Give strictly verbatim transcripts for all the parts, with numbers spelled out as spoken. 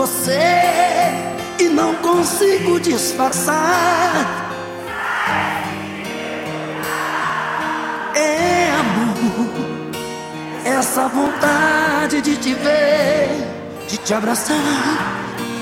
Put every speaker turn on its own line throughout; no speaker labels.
você e não consigo disfarçar. É amor, essa vontade de te ver, de te abraçar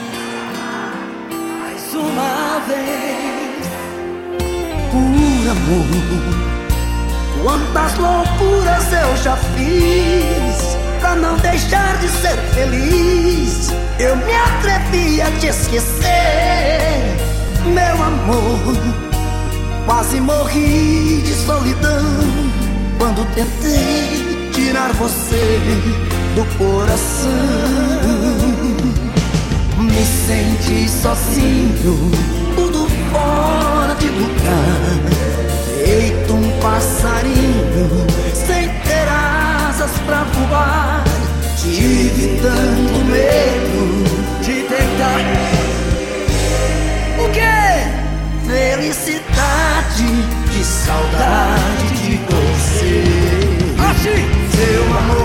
mais uma vez. Por amor, quantas loucuras eu já fiz pra não deixar de ser feliz. Eu me atrevi a te esquecer, meu amor. Quase morri de solidão quando tentei tirar você do coração. Me senti sozinho, tudo fora de lugar, feito um passarinho sem ter asas pra voar. Tive tanto medo de tentar. O quê? Felicidade, de saudade de você.
Assim,
seu amor.